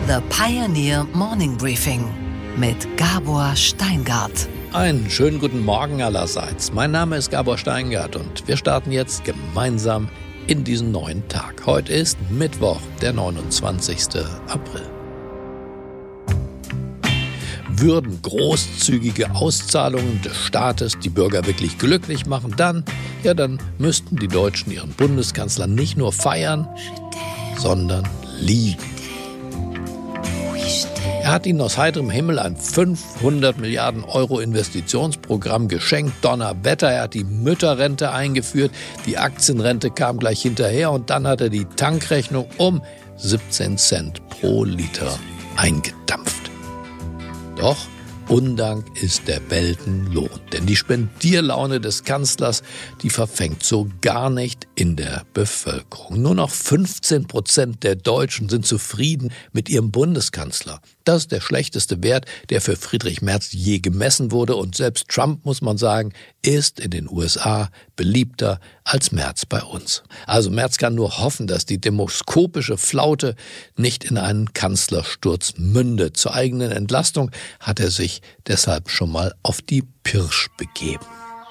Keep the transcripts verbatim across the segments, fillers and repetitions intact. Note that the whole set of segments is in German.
The Pioneer Morning Briefing mit Gabor Steingart. Einen schönen guten Morgen allerseits. Mein Name ist Gabor Steingart und wir starten jetzt gemeinsam in diesen neuen Tag. Heute ist Mittwoch, der neunundzwanzigsten April. Würden großzügige Auszahlungen des Staates die Bürger wirklich glücklich machen, dann, ja, dann müssten die Deutschen ihren Bundeskanzler nicht nur feiern, sondern lieben. Er hat ihnen aus heiterem Himmel ein fünfhundert Milliarden Euro Investitionsprogramm geschenkt. Donnerwetter, er hat die Mütterrente eingeführt, die Aktienrente kam gleich hinterher und dann hat er die Tankrechnung um siebzehn Cent pro Liter eingedampft. Doch Undank ist der Weltenlohn, denn die Spendierlaune des Kanzlers, die verfängt so gar nicht in der Bevölkerung. Nur noch fünfzehn Prozent der Deutschen sind zufrieden mit ihrem Bundeskanzler. Das ist der schlechteste Wert, der für Friedrich Merz je gemessen wurde. Und selbst Trump, muss man sagen, ist in den U S A beliebter als Merz bei uns. Also Merz kann nur hoffen, dass die demoskopische Flaute nicht in einen Kanzlersturz mündet. Zur eigenen Entlastung hat er sich deshalb schon mal auf die Pirsch begeben.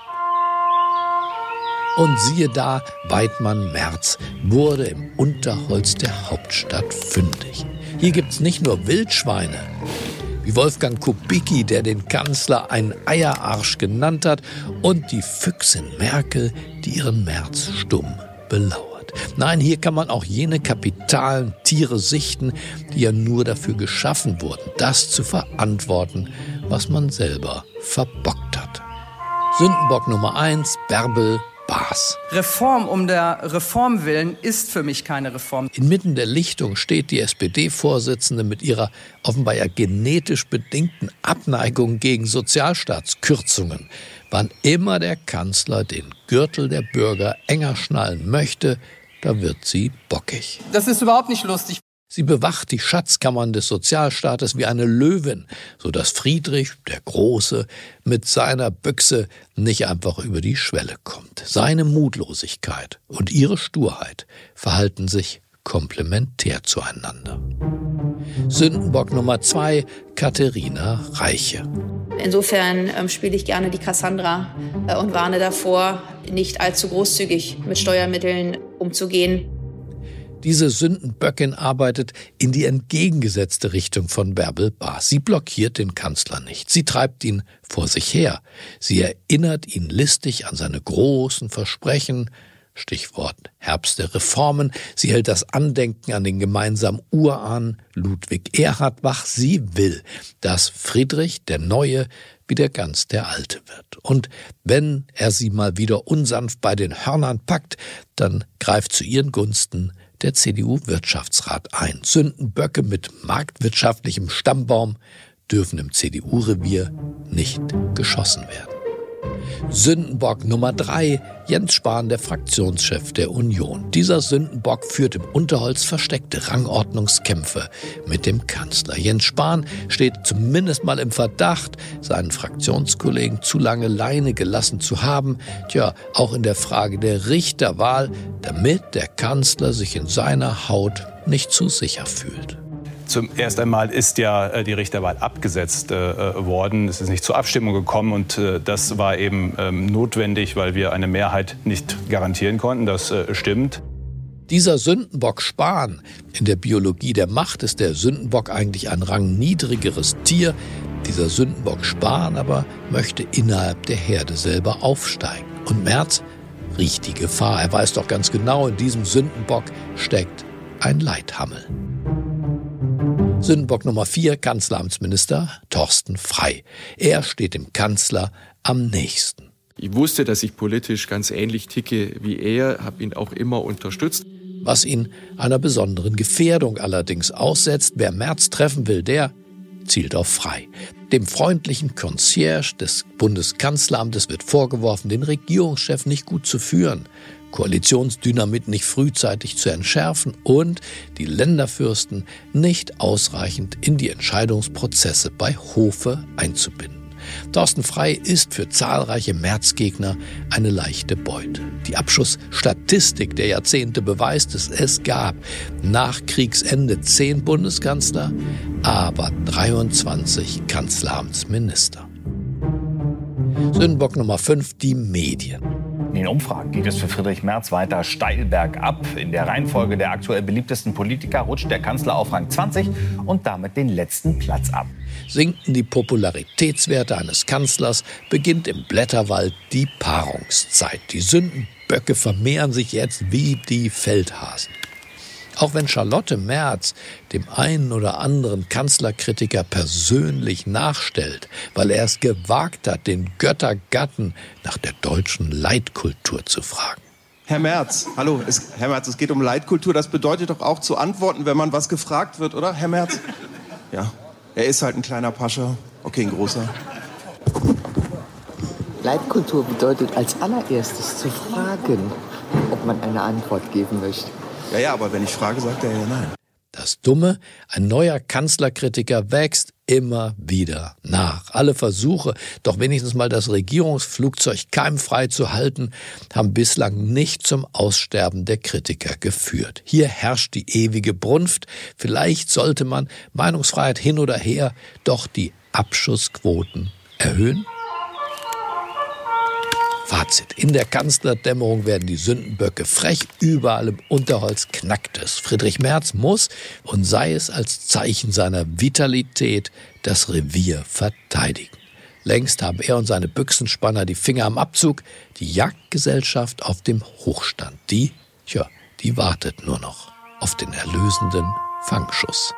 Und siehe da, Weidmann-Merz wurde im Unterholz der Hauptstadt fündig. Hier gibt's nicht nur Wildschweine, wie Wolfgang Kubicki, der den Kanzler einen Eierarsch genannt hat, und die Füchsin Merkel, die ihren Merz stumm belauert. Nein, hier kann man auch jene kapitalen Tiere sichten, die ja nur dafür geschaffen wurden, das zu verantworten, was man selber verbockt hat. Sündenbock Nummer eins, Bärbel Baas. Reform um der Reform willen ist für mich keine Reform. Inmitten der Lichtung steht die S P D-Vorsitzende mit ihrer offenbar ja genetisch bedingten Abneigung gegen Sozialstaatskürzungen. Wann immer der Kanzler den Gürtel der Bürger enger schnallen möchte, da wird sie bockig. Das ist überhaupt nicht lustig. Sie bewacht die Schatzkammern des Sozialstaates wie eine Löwin, sodass Friedrich, der Große, mit seiner Büchse nicht einfach über die Schwelle kommt. Seine Mutlosigkeit und ihre Sturheit verhalten sich komplementär zueinander. Sündenbock Nummer zwei, Katharina Reiche. Insofern ähm, spiele ich gerne die Cassandra äh, und warne davor, nicht allzu großzügig mit Steuermitteln umzugehen. Diese Sündenböckin arbeitet in die entgegengesetzte Richtung von Bärbel Baas. Sie blockiert den Kanzler nicht. Sie treibt ihn vor sich her. Sie erinnert ihn listig an seine großen Versprechen. Stichwort Herbst der Reformen. Sie hält das Andenken an den gemeinsamen Urahn Ludwig Erhard wach. Sie will, dass Friedrich, der Neue, wieder ganz der Alte wird. Und wenn er sie mal wieder unsanft bei den Hörnern packt, dann greift zu ihren Gunsten der C D U-Wirtschaftsrat ein. Sündenböcke mit marktwirtschaftlichem Stammbaum dürfen im C D U-Revier nicht geschossen werden. Sündenbock Nummer drei, Jens Spahn, der Fraktionschef der Union. Dieser Sündenbock führt im Unterholz versteckte Rangordnungskämpfe mit dem Kanzler. Jens Spahn steht zumindest mal im Verdacht, seinen Fraktionskollegen zu lange Leine gelassen zu haben. Tja, auch in der Frage der Richterwahl, damit der Kanzler sich in seiner Haut nicht zu sicher fühlt. Zum ersten einmal ist ja äh, die Richterwahl abgesetzt äh, worden. Es ist nicht zur Abstimmung gekommen und äh, das war eben ähm, notwendig, weil wir eine Mehrheit nicht garantieren konnten. Das äh, stimmt. Dieser Sündenbock Spahn, in der Biologie der Macht ist der Sündenbock eigentlich ein rangniedrigeres Tier. Dieser Sündenbock Spahn aber möchte innerhalb der Herde selber aufsteigen. Und Merz riecht die Gefahr. Er weiß doch ganz genau, in diesem Sündenbock steckt ein Leithammel. Sündenbock Nummer vier, Kanzleramtsminister Thorsten Frey. Er steht dem Kanzler am nächsten. Ich wusste, dass ich politisch ganz ähnlich ticke wie er, habe ihn auch immer unterstützt. Was ihn einer besonderen Gefährdung allerdings aussetzt, wer Merz treffen will, der zielt auf Frey. Dem freundlichen Concierge des Bundeskanzleramtes wird vorgeworfen, den Regierungschef nicht gut zu führen, Koalitionsdynamit nicht frühzeitig zu entschärfen und die Länderfürsten nicht ausreichend in die Entscheidungsprozesse bei Hofe einzubinden. Thorsten Frey ist für zahlreiche Merz-Gegner eine leichte Beute. Die Abschussstatistik der Jahrzehnte beweist es, es gab nach Kriegsende zehn Bundeskanzler, aber dreiundzwanzig Kanzleramtsminister. Sündenbock Nummer fünf, die Medien. In den Umfragen geht es für Friedrich Merz weiter steil bergab. In der Reihenfolge der aktuell beliebtesten Politiker rutscht der Kanzler auf Rang zwanzig und damit den letzten Platz ab. Sinken die Popularitätswerte eines Kanzlers, beginnt im Blätterwald die Paarungszeit. Die Sündenböcke vermehren sich jetzt wie die Feldhasen. Auch wenn Charlotte Merz dem einen oder anderen Kanzlerkritiker persönlich nachstellt, weil er es gewagt hat, den Göttergatten nach der deutschen Leitkultur zu fragen. Herr Merz, hallo, es, Herr Merz, es geht um Leitkultur. Das bedeutet doch auch zu antworten, wenn man was gefragt wird, oder, Herr Merz? Ja, er ist halt ein kleiner Pascha. Okay, ein großer. Leitkultur bedeutet als allererstes zu fragen, ob man eine Antwort geben möchte. Ja, ja, aber wenn ich frage, sagt er ja nein. Das Dumme, ein neuer Kanzlerkritiker wächst immer wieder nach. Alle Versuche, doch wenigstens mal das Regierungsflugzeug keimfrei zu halten, haben bislang nicht zum Aussterben der Kritiker geführt. Hier herrscht die ewige Brunft. Vielleicht sollte man, Meinungsfreiheit hin oder her, doch die Abschussquoten erhöhen? Fazit. In der Kanzlerdämmerung werden die Sündenböcke frech, überall im Unterholz knackt es. Friedrich Merz muss, und sei es als Zeichen seiner Vitalität, das Revier verteidigen. Längst haben er und seine Büchsenspanner die Finger am Abzug. Die Jagdgesellschaft auf dem Hochstand, die, tja, die wartet nur noch auf den erlösenden Fangschuss.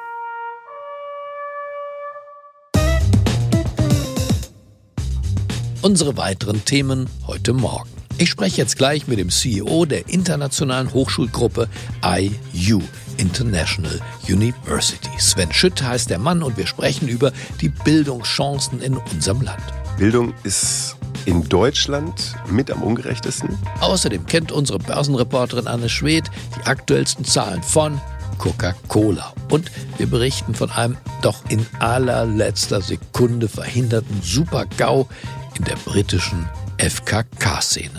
Unsere weiteren Themen heute Morgen. Ich spreche jetzt gleich mit dem C E O der internationalen Hochschulgruppe I U, International University. Sven Schütt heißt der Mann und wir sprechen über die Bildungschancen in unserem Land. Bildung ist in Deutschland mit am ungerechtesten. Außerdem kennt unsere Börsenreporterin Anne Schwedt die aktuellsten Zahlen von Coca-Cola. Und wir berichten von einem doch in allerletzter Sekunde verhinderten Super-GAU in der britischen F K K-Szene.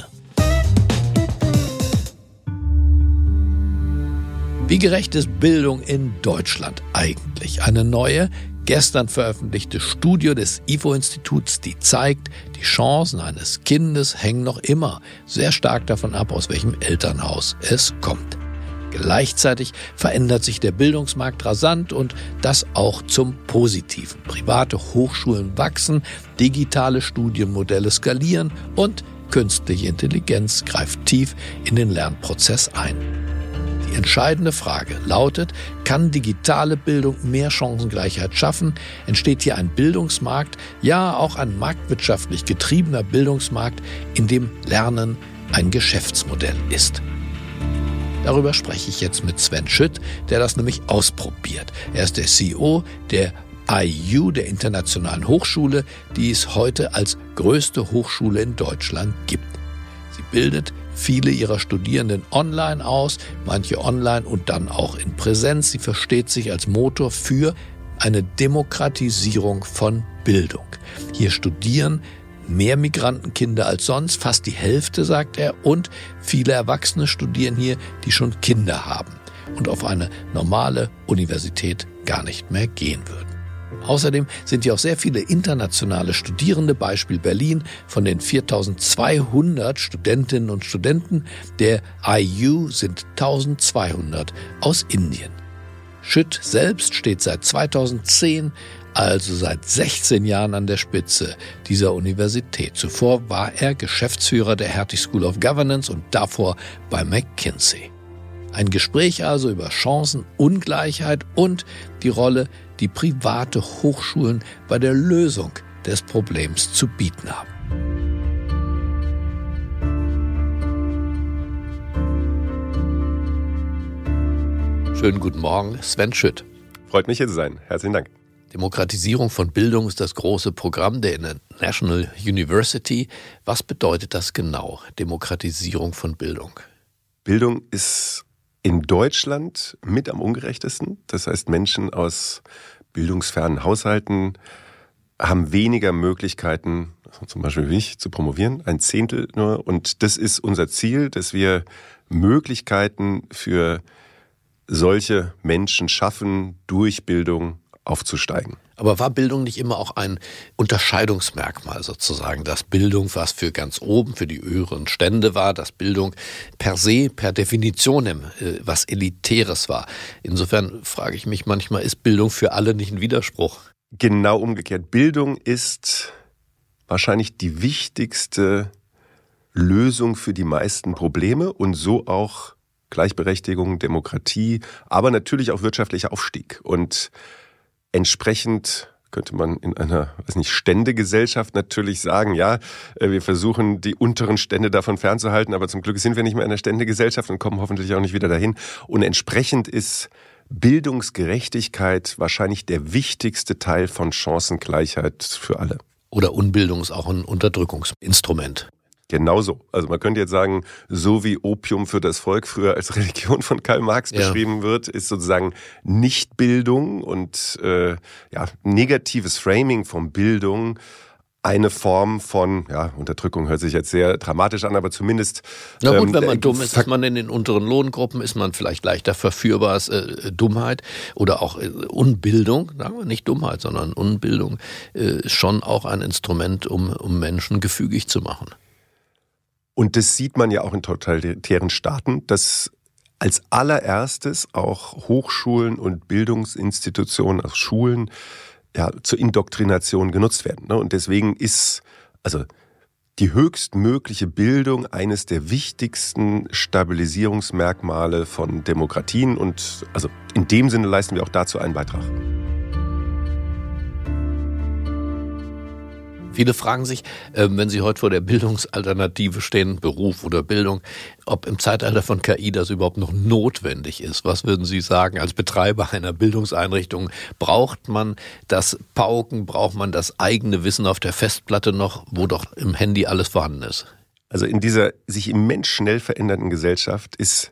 Wie gerecht ist Bildung in Deutschland eigentlich? Eine neue, gestern veröffentlichte Studie des I F O-Instituts, die zeigt, die Chancen eines Kindes hängen noch immer sehr stark davon ab, aus welchem Elternhaus es kommt. Gleichzeitig verändert sich der Bildungsmarkt rasant und das auch zum Positiven. Private Hochschulen wachsen, digitale Studienmodelle skalieren und künstliche Intelligenz greift tief in den Lernprozess ein. Die entscheidende Frage lautet, kann digitale Bildung mehr Chancengleichheit schaffen? Entsteht hier ein Bildungsmarkt, ja auch ein marktwirtschaftlich getriebener Bildungsmarkt, in dem Lernen ein Geschäftsmodell ist? Darüber spreche ich jetzt mit Sven Schütt, der das nämlich ausprobiert. Er ist der C E O der I U, der Internationalen Hochschule, die es heute als größte Hochschule in Deutschland gibt. Sie bildet viele ihrer Studierenden online aus, manche online und dann auch in Präsenz. Sie versteht sich als Motor für eine Demokratisierung von Bildung. Hier studieren mehr Migrantenkinder als sonst, fast die Hälfte, sagt er, und viele Erwachsene studieren hier, die schon Kinder haben und auf eine normale Universität gar nicht mehr gehen würden. Außerdem sind hier auch sehr viele internationale Studierende, Beispiel Berlin, von den viertausendzweihundert Studentinnen und Studenten der I U sind eintausendzweihundert aus Indien. Schütt selbst steht seit zweitausendzehn, also seit sechzehn Jahren an der Spitze dieser Universität. Zuvor war er Geschäftsführer der Hertie School of Governance und davor bei McKinsey. Ein Gespräch also über Chancenungleichheit und die Rolle, die private Hochschulen bei der Lösung des Problems zu bieten haben. Schönen guten Morgen, Sven Schütt. Freut mich, hier zu sein. Herzlichen Dank. Demokratisierung von Bildung ist das große Programm der International University. Was bedeutet das genau, Demokratisierung von Bildung? Bildung ist in Deutschland mit am ungerechtesten. Das heißt, Menschen aus bildungsfernen Haushalten haben weniger Möglichkeiten, zum Beispiel wie ich, zu promovieren, ein Zehntel nur. Und das ist unser Ziel, dass wir Möglichkeiten für solche Menschen schaffen, durch Bildung aufzusteigen. Aber war Bildung nicht immer auch ein Unterscheidungsmerkmal sozusagen, dass Bildung was für ganz oben, für die höheren Stände war, dass Bildung per se, per Definition was Elitäres war? Insofern frage ich mich manchmal, ist Bildung für alle nicht ein Widerspruch? Genau umgekehrt. Bildung ist wahrscheinlich die wichtigste Lösung für die meisten Probleme und so auch Gleichberechtigung, Demokratie, aber natürlich auch wirtschaftlicher Aufstieg. Und entsprechend könnte man in einer, weiß nicht, Ständegesellschaft natürlich sagen, ja, wir versuchen die unteren Stände davon fernzuhalten, aber zum Glück sind wir nicht mehr in einer Ständegesellschaft und kommen hoffentlich auch nicht wieder dahin. Und entsprechend ist Bildungsgerechtigkeit wahrscheinlich der wichtigste Teil von Chancengleichheit für alle. Oder Unbildung ist auch ein Unterdrückungsinstrument. Genauso. Also man könnte jetzt sagen, so wie Opium für das Volk früher als Religion von Karl Marx ja. beschrieben wird, ist sozusagen Nichtbildung und äh, ja, negatives Framing von Bildung eine Form von, ja, Unterdrückung hört sich jetzt sehr dramatisch an, aber zumindest... Na gut, ähm, wenn man dumm ist, ist man in den unteren Lohngruppen, ist man vielleicht leichter verführbar als äh, Dummheit oder auch äh, Unbildung, sagen wir nicht Dummheit, sondern Unbildung, äh, ist schon auch ein Instrument, um, um Menschen gefügig zu machen. Und das sieht man ja auch in totalitären Staaten, dass als allererstes auch Hochschulen und Bildungsinstitutionen, also Schulen, ja, zur Indoktrination genutzt werden. Und deswegen ist also die höchstmögliche Bildung eines der wichtigsten Stabilisierungsmerkmale von Demokratien. Und also in dem Sinne leisten wir auch dazu einen Beitrag. Viele fragen sich, wenn sie heute vor der Bildungsalternative stehen, Beruf oder Bildung, ob im Zeitalter von K I das überhaupt noch notwendig ist. Was würden Sie sagen als Betreiber einer Bildungseinrichtung? Braucht man das Pauken, braucht man das eigene Wissen auf der Festplatte noch, wo doch im Handy alles vorhanden ist? Also in dieser sich immens schnell verändernden Gesellschaft ist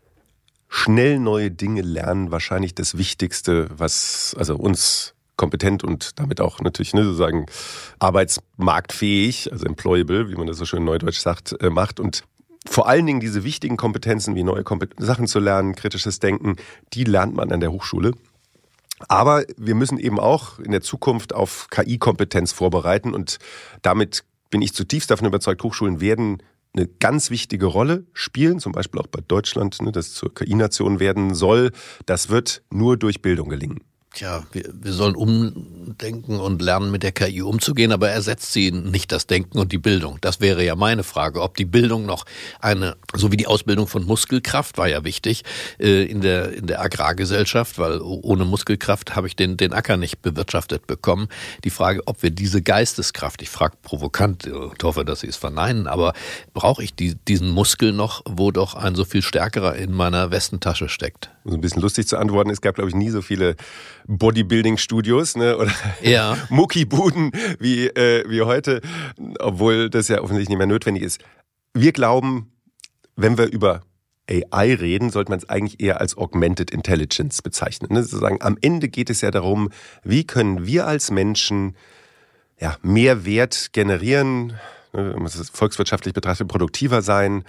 schnell neue Dinge lernen wahrscheinlich das Wichtigste, was also uns kompetent und damit auch natürlich ne, sozusagen arbeitsmarktfähig, also employable, wie man das so schön neudeutsch sagt, äh, macht. Und vor allen Dingen diese wichtigen Kompetenzen wie neue Kompet- Sachen zu lernen, kritisches Denken, die lernt man an der Hochschule. Aber wir müssen eben auch in der Zukunft auf K I-Kompetenz vorbereiten und damit bin ich zutiefst davon überzeugt, Hochschulen werden eine ganz wichtige Rolle spielen, zum Beispiel auch bei Deutschland, ne, das zur K I-Nation werden soll. Das wird nur durch Bildung gelingen. Tja, wir, wir sollen umdenken und lernen, mit der K I umzugehen, aber ersetzt sie nicht das Denken und die Bildung? Das wäre ja meine Frage, ob die Bildung noch eine, so wie die Ausbildung von Muskelkraft war ja wichtig äh, in der in der Agrargesellschaft, weil ohne Muskelkraft habe ich den den Acker nicht bewirtschaftet bekommen. Die Frage, ob wir diese Geisteskraft, ich frage provokant, ich hoffe, dass Sie es verneinen, aber brauche ich die, diesen Muskel noch, wo doch ein so viel stärkerer in meiner Westentasche steckt? So ein bisschen lustig zu antworten, es gab, glaube ich, nie so viele Bodybuilding-Studios, ne, oder ja. Muckibuden wie, äh, wie heute, obwohl das ja offensichtlich nicht mehr notwendig ist. Wir glauben, wenn wir über A I reden, sollte man es eigentlich eher als Augmented Intelligence bezeichnen. Ne? Sozusagen, am Ende geht es ja darum, wie können wir als Menschen ja, mehr Wert generieren, ne, wenn man es volkswirtschaftlich betrachtet, produktiver sein,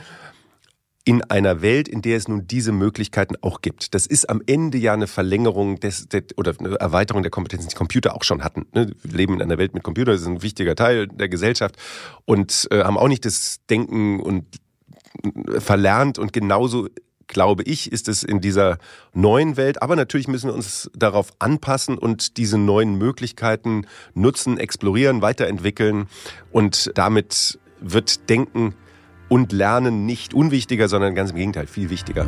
in einer Welt, in der es nun diese Möglichkeiten auch gibt. Das ist am Ende ja eine Verlängerung des, des oder eine Erweiterung der Kompetenzen, die Computer auch schon hatten. Wir leben in einer Welt mit Computern, das ist ein wichtiger Teil der Gesellschaft und äh, haben auch nicht das Denken und äh, verlernt. Und genauso, glaube ich, ist es in dieser neuen Welt. Aber natürlich müssen wir uns darauf anpassen und diese neuen Möglichkeiten nutzen, explorieren, weiterentwickeln. Und damit wird Denken und Lernen nicht unwichtiger, sondern ganz im Gegenteil, viel wichtiger.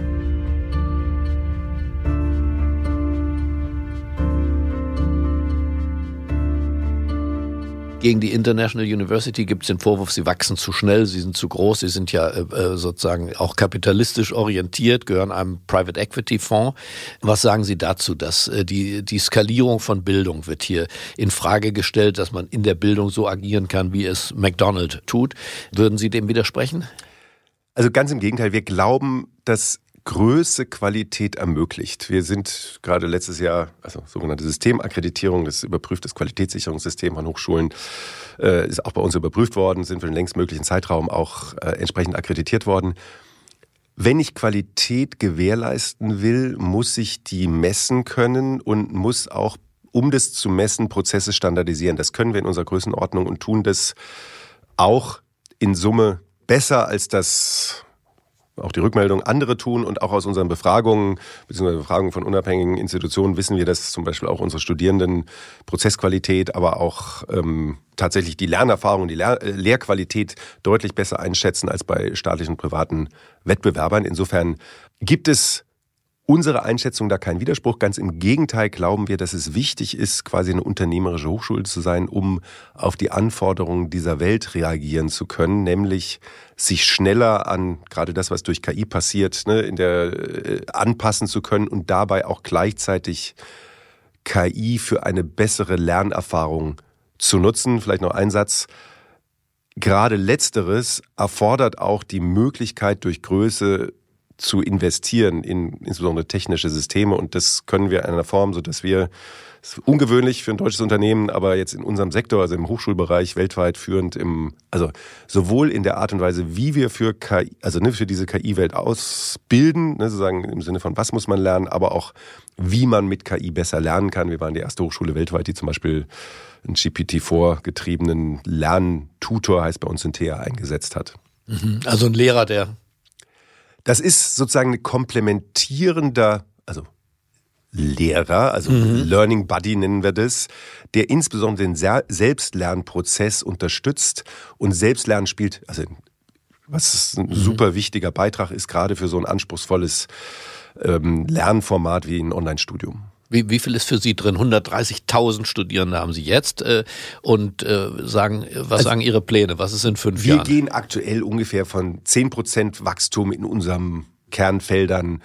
Gegen die International University gibt es den Vorwurf, sie wachsen zu schnell, sie sind zu groß, sie sind ja äh, sozusagen auch kapitalistisch orientiert, gehören einem Private Equity Fonds. Was sagen Sie dazu, dass äh, die, die Skalierung von Bildung wird hier in Frage gestellt, dass man in der Bildung so agieren kann, wie es McDonald's tut? Würden Sie dem widersprechen? Also ganz im Gegenteil, wir glauben, dass Größe Qualität ermöglicht. Wir sind gerade letztes Jahr, also sogenannte Systemakkreditierung, das überprüft das Qualitätssicherungssystem von Hochschulen, äh, ist auch bei uns überprüft worden, sind für den längstmöglichen Zeitraum auch äh, entsprechend akkreditiert worden. Wenn ich Qualität gewährleisten will, muss ich die messen können und muss auch, um das zu messen, Prozesse standardisieren. Das können wir in unserer Größenordnung und tun das auch in Summe besser, als das auch die Rückmeldung andere tun. Und auch aus unseren Befragungen, beziehungsweise Befragungen von unabhängigen Institutionen wissen wir, dass zum Beispiel auch unsere Studierenden Prozessqualität, aber auch ähm, tatsächlich die Lernerfahrung, die Lehr- äh, Lehrqualität deutlich besser einschätzen als bei staatlichen und privaten Wettbewerbern. Insofern gibt es unsere Einschätzung da kein Widerspruch. Ganz im Gegenteil glauben wir, dass es wichtig ist, quasi eine unternehmerische Hochschule zu sein, um auf die Anforderungen dieser Welt reagieren zu können, nämlich sich schneller an gerade das, was durch K I passiert, ne, in der äh, anpassen zu können und dabei auch gleichzeitig K I für eine bessere Lernerfahrung zu nutzen. Vielleicht noch ein Satz. Gerade Letzteres erfordert auch die Möglichkeit, durch Größe zu investieren in insbesondere technische Systeme, und das können wir in einer Form, so dass wir, das ist ungewöhnlich für ein deutsches Unternehmen, aber jetzt in unserem Sektor, also im Hochschulbereich weltweit führend im, also sowohl in der Art und Weise, wie wir für K I, also ne, für diese K I-Welt ausbilden, ne, sozusagen im Sinne von was muss man lernen, aber auch wie man mit K I besser lernen kann. Wir waren die erste Hochschule weltweit, die zum Beispiel einen G P T vier getriebenen Lerntutor, heißt bei uns in T H, eingesetzt hat. Also ein Lehrer, der Das ist sozusagen ein komplementierender, also Lehrer, also mhm. Learning Buddy nennen wir das, der insbesondere den Selbstlernprozess unterstützt, und Selbstlernen spielt, also was ein mhm. super wichtiger Beitrag ist, gerade für so ein anspruchsvolles ähm, Lernformat wie ein Online-Studium. Wie, wie viel ist für Sie drin? hundertdreißigtausend Studierende haben Sie jetzt äh, und äh, sagen, was also, sagen Ihre Pläne? Was ist in fünf wir Jahren? Wir gehen aktuell ungefähr von zehn Prozent Wachstum in unseren Kernfeldern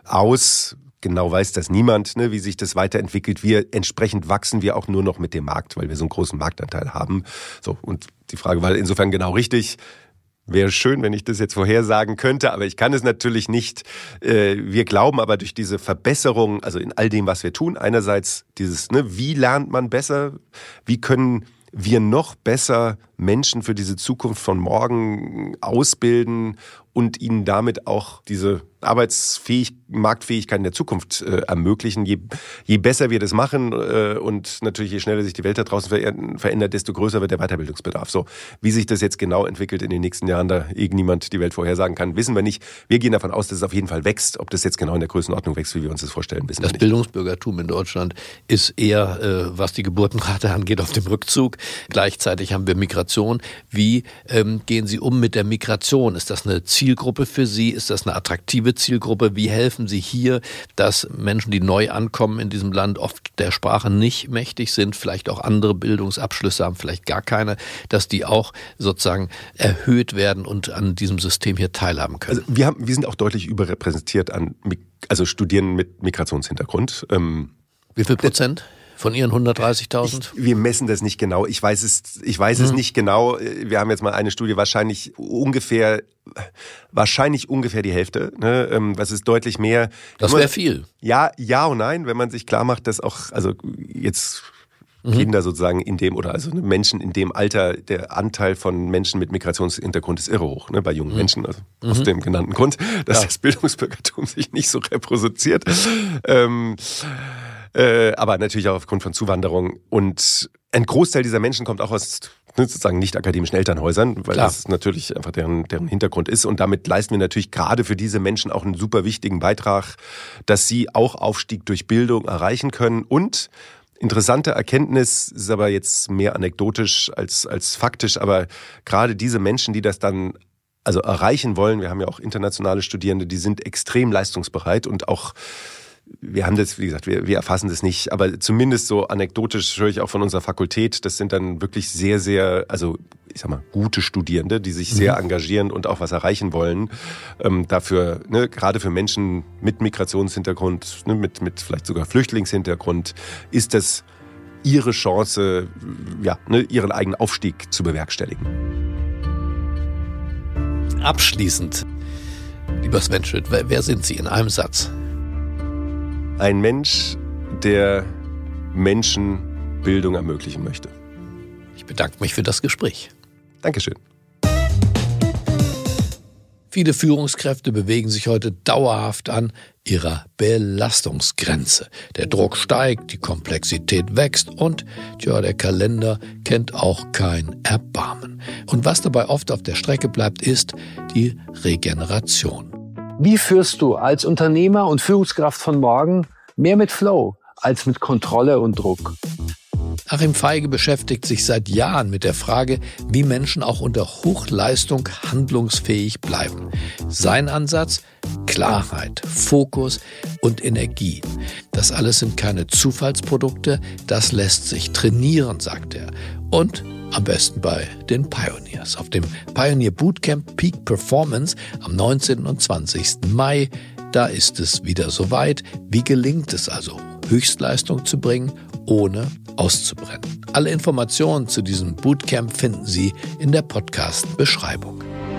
aus. Genau weiß das niemand, ne, wie sich das weiterentwickelt. Wir entsprechend wachsen wir auch nur noch mit dem Markt, weil wir so einen großen Marktanteil haben. So, und die Frage war insofern genau richtig. Wäre schön, wenn ich das jetzt vorhersagen könnte, aber ich kann es natürlich nicht. Wir glauben aber durch diese Verbesserung, also in all dem, was wir tun, einerseits dieses, ne, wie lernt man besser, wie können wir noch besser Menschen für diese Zukunft von morgen ausbilden und ihnen damit auch diese Arbeitsfähig Marktfähigkeit in der Zukunft äh, ermöglichen. Je, je besser wir das machen äh, und natürlich je schneller sich die Welt da draußen ver- verändert, desto größer wird der Weiterbildungsbedarf. So, wie sich das jetzt genau entwickelt in den nächsten Jahren, da irgendjemand die Welt vorhersagen kann, wissen wir nicht. Wir gehen davon aus, dass es auf jeden Fall wächst. Ob das jetzt genau in der Größenordnung wächst, wie wir uns das vorstellen, wissen das wir nicht. Das Bildungsbürgertum in Deutschland ist eher, äh, was die Geburtenrate angeht, auf dem Rückzug. Gleichzeitig haben wir Migration. Wie ähm, gehen Sie um mit der Migration? Ist das eine Zielgruppe für Sie? Ist das eine attraktive Zielgruppe? Wie helfen Sie hier, dass Menschen, die neu ankommen in diesem Land, oft der Sprache nicht mächtig sind, vielleicht auch andere Bildungsabschlüsse haben, vielleicht gar keine, dass die auch sozusagen erhöht werden und an diesem System hier teilhaben können? Also wir haben, wir sind auch deutlich überrepräsentiert an, also Studierenden mit Migrationshintergrund. Ähm, Wie viel Prozent? Von Ihren hundertdreißigtausend? Ich, wir messen das nicht genau. Ich weiß es, ich weiß mhm. es nicht genau. Wir haben jetzt mal eine Studie, wahrscheinlich ungefähr, wahrscheinlich ungefähr die Hälfte. Ne? Was ist deutlich mehr. Das wäre viel. Ja, ja und nein, wenn man sich klar macht, dass auch, also jetzt mhm. Kinder sozusagen in dem, oder also Menschen in dem Alter, der Anteil von Menschen mit Migrationshintergrund ist irre hoch, ne, bei jungen mhm. Menschen, also mhm. aus dem genannten Grund, dass ja. das Bildungsbürgertum sich nicht so reproduziert. ähm, Äh, aber natürlich auch aufgrund von Zuwanderung. Und ein Großteil dieser Menschen kommt auch aus sozusagen nicht akademischen Elternhäusern, weil Klar. das natürlich einfach deren, deren Hintergrund ist. Und damit leisten wir natürlich gerade für diese Menschen auch einen super wichtigen Beitrag, dass sie auch Aufstieg durch Bildung erreichen können. Und interessante Erkenntnis, ist aber jetzt mehr anekdotisch als, als faktisch, aber gerade diese Menschen, die das dann also erreichen wollen, wir haben ja auch internationale Studierende, die sind extrem leistungsbereit und auch wir haben das, wie gesagt, wir, wir erfassen das nicht, aber zumindest so anekdotisch höre ich auch von unserer Fakultät, das sind dann wirklich sehr, sehr, also ich sag mal, gute Studierende, die sich sehr mhm. engagieren und auch was erreichen wollen. Ähm, dafür, ne, gerade für Menschen mit Migrationshintergrund, ne, mit, mit vielleicht sogar Flüchtlingshintergrund, ist das ihre Chance, ja, ne, ihren eigenen Aufstieg zu bewerkstelligen. Abschließend, liebe Lieber Sven Schütt, wer, wer sind Sie in einem Satz? Ein Mensch, der Menschen Bildung ermöglichen möchte. Ich bedanke mich für das Gespräch. Dankeschön. Viele Führungskräfte bewegen sich heute dauerhaft an ihrer Belastungsgrenze. Der Druck steigt, die Komplexität wächst und tja, der Kalender kennt auch kein Erbarmen. Und was dabei oft auf der Strecke bleibt, ist die Regeneration. Wie führst du als Unternehmer und Führungskraft von morgen mehr mit Flow als mit Kontrolle und Druck? Achim Feige beschäftigt sich seit Jahren mit der Frage, wie Menschen auch unter Hochleistung handlungsfähig bleiben. Sein Ansatz? Klarheit, Fokus und Energie. Das alles sind keine Zufallsprodukte, das lässt sich trainieren, sagt er. Und am besten bei den Pioneers. Auf dem Pioneer Bootcamp Peak Performance am neunzehnten und zwanzigsten Mai, da ist es wieder soweit. Wie gelingt es also, Höchstleistung zu bringen, ohne auszubrennen? Alle Informationen zu diesem Bootcamp finden Sie in der Podcast-Beschreibung.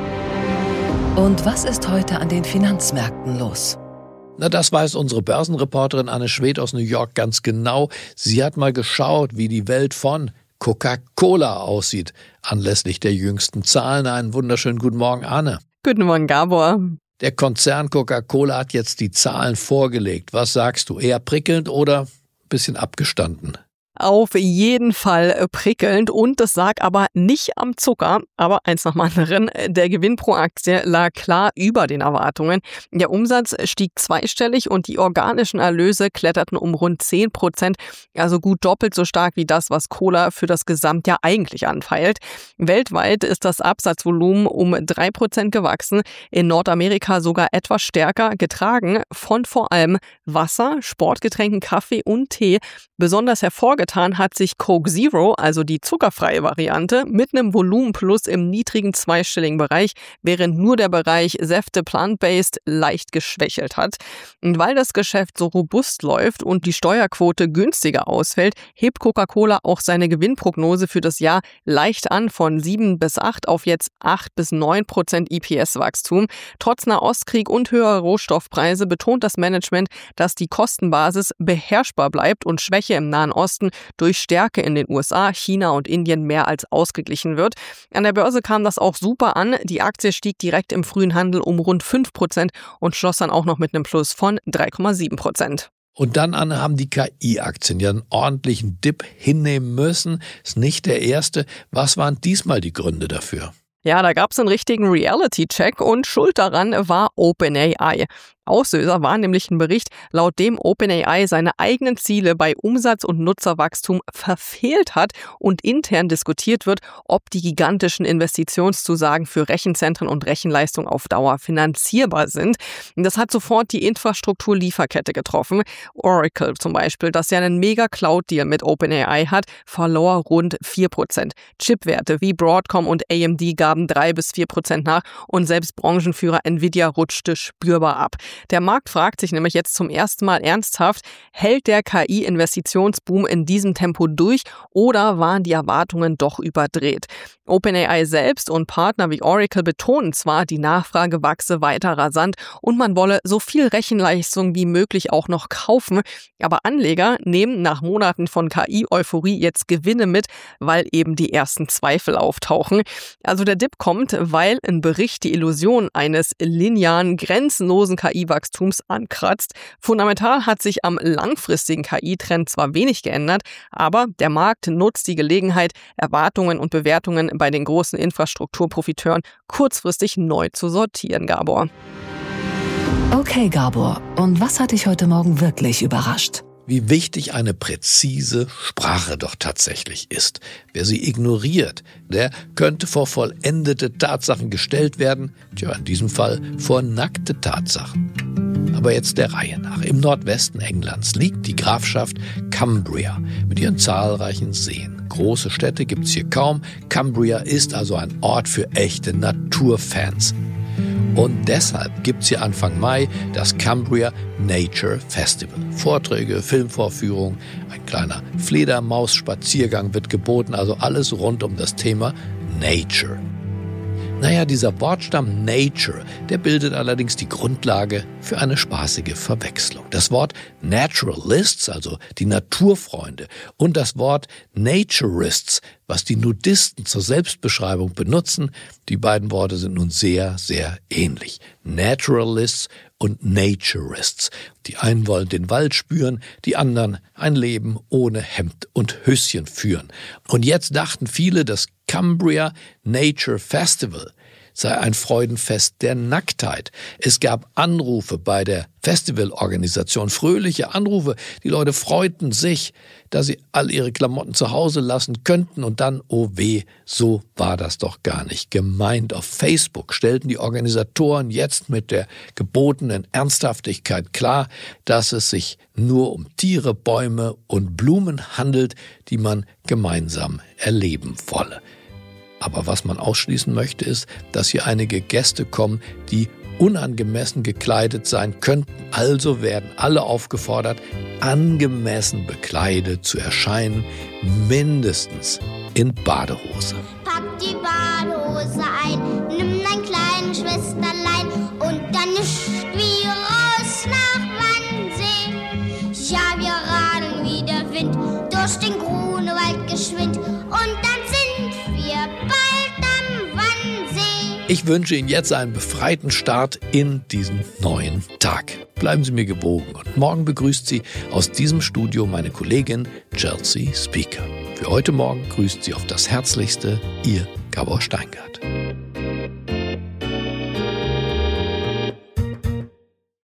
Und was ist heute an den Finanzmärkten los? Na, das weiß unsere Börsenreporterin Anne Schwedt aus New York ganz genau. Sie hat mal geschaut, wie die Welt von Coca-Cola aussieht, anlässlich der jüngsten Zahlen. Einen wunderschönen guten Morgen, Anne. Guten Morgen, Gabor. Der Konzern Coca-Cola hat jetzt die Zahlen vorgelegt. Was sagst du, eher prickelnd oder ein bisschen abgestanden? Auf jeden Fall prickelnd und das lag aber nicht am Zucker, aber eins nach dem anderen. Der Gewinn pro Aktie lag klar über den Erwartungen. Der Umsatz stieg zweistellig und die organischen Erlöse kletterten um rund zehn Prozent, also gut doppelt so stark wie das, was Cola für das Gesamtjahr eigentlich anpeilt. Weltweit ist das Absatzvolumen um drei Prozent gewachsen, in Nordamerika sogar etwas stärker, getragen von vor allem Wasser, Sportgetränken, Kaffee und Tee. Besonders hervorgetan hat sich Coke Zero, also die zuckerfreie Variante, mit einem Volumenplus im niedrigen zweistelligen Bereich, während nur der Bereich Säfte Plant-Based leicht geschwächelt hat. Und weil das Geschäft so robust läuft und die Steuerquote günstiger ausfällt, hebt Coca-Cola auch seine Gewinnprognose für das Jahr leicht an von sieben bis acht auf jetzt acht bis neun Prozent E P S-Wachstum. Trotz Nahostkrieg und höherer Rohstoffpreise betont das Management, dass die Kostenbasis beherrschbar bleibt und Schwäche im Nahen Osten durch Stärke in den U S A, China und Indien mehr als ausgeglichen wird. An der Börse kam das auch super an. Die Aktie stieg direkt im frühen Handel um rund fünf Prozent und schloss dann auch noch mit einem Plus von drei Komma sieben Prozent. Und dann, Anne, haben die K I-Aktien ja einen ordentlichen Dip hinnehmen müssen. Ist nicht der erste. Was waren diesmal die Gründe dafür? Ja, da gab es einen richtigen Reality-Check und schuld daran war OpenAI. Auslöser war nämlich ein Bericht, laut dem OpenAI seine eigenen Ziele bei Umsatz- und Nutzerwachstum verfehlt hat und intern diskutiert wird, ob die gigantischen Investitionszusagen für Rechenzentren und Rechenleistung auf Dauer finanzierbar sind. Das hat sofort die Infrastruktur-Lieferkette getroffen. Oracle zum Beispiel, das ja einen Mega-Cloud-Deal mit OpenAI hat, verlor rund vier Prozent. Chipwerte wie Broadcom und A M D gaben drei bis vier Prozent nach und selbst Branchenführer Nvidia rutschte spürbar ab. Der Markt fragt sich nämlich jetzt zum ersten Mal ernsthaft, hält der K I-Investitionsboom in diesem Tempo durch oder waren die Erwartungen doch überdreht? OpenAI selbst und Partner wie Oracle betonen zwar, die Nachfrage wachse weiter rasant und man wolle so viel Rechenleistung wie möglich auch noch kaufen, aber Anleger nehmen nach Monaten von K I-Euphorie jetzt Gewinne mit, weil eben die ersten Zweifel auftauchen. Also der Dip kommt, weil ein Bericht die Illusion eines linearen, grenzenlosen K I-Wachstums ankratzt. Fundamental hat sich am langfristigen K I-Trend zwar wenig geändert, aber der Markt nutzt die Gelegenheit, Erwartungen und Bewertungen bei den großen Infrastrukturprofiteuren kurzfristig neu zu sortieren, Gabor. Okay, Gabor, und was hat dich heute Morgen wirklich überrascht? Wie wichtig eine präzise Sprache doch tatsächlich ist. Wer sie ignoriert, der könnte vor vollendete Tatsachen gestellt werden, tja, in diesem Fall vor nackte Tatsachen. Aber jetzt der Reihe nach. Im Nordwesten Englands liegt die Grafschaft Cumbria mit ihren zahlreichen Seen. Große Städte gibt's hier kaum. Cumbria ist also ein Ort für echte Naturfans. Und deshalb gibt's hier Anfang Mai das Cumbria Nature Festival. Vorträge, Filmvorführungen, ein kleiner Fledermaus-Spaziergang wird geboten, also alles rund um das Thema Nature. Naja, dieser Wortstamm Nature, der bildet allerdings die Grundlage für eine spaßige Verwechslung. Das Wort Naturalists, also die Naturfreunde, und das Wort Naturists, was die Nudisten zur Selbstbeschreibung benutzen, die beiden Worte sind nun sehr, sehr ähnlich. Naturalists und Naturists. Die einen wollen den Wald spüren, die anderen ein Leben ohne Hemd und Höschen führen. Und jetzt dachten viele, das Cumbria Nature Festival sei ein Freudenfest der Nacktheit. Es gab Anrufe bei der Festivalorganisation, fröhliche Anrufe. Die Leute freuten sich, dass sie all ihre Klamotten zu Hause lassen könnten. Und dann, oh weh, so war das doch gar nicht gemeint. Auf Facebook stellten die Organisatoren jetzt mit der gebotenen Ernsthaftigkeit klar, dass es sich nur um Tiere, Bäume und Blumen handelt, die man gemeinsam erleben wolle. Aber was man ausschließen möchte, ist, dass hier einige Gäste kommen, die unangemessen gekleidet sein könnten. Also werden alle aufgefordert, angemessen bekleidet zu erscheinen, mindestens in Badehose. Pack die Badehose ein, nimm dein kleines Schwesterlein und dann nischt wie raus nach Wannsee. Ja, wir radeln wie der Wind durch den Grunewald geschwind und dann sind wir bald am Wannsee. Ich wünsche Ihnen jetzt einen befreiten Start in diesen neuen Tag. Bleiben Sie mir gewogen und morgen begrüßt Sie aus diesem Studio meine Kollegin Chelsea Speaker. Für heute Morgen grüßt Sie auf das Herzlichste Ihr Gabor Steingart.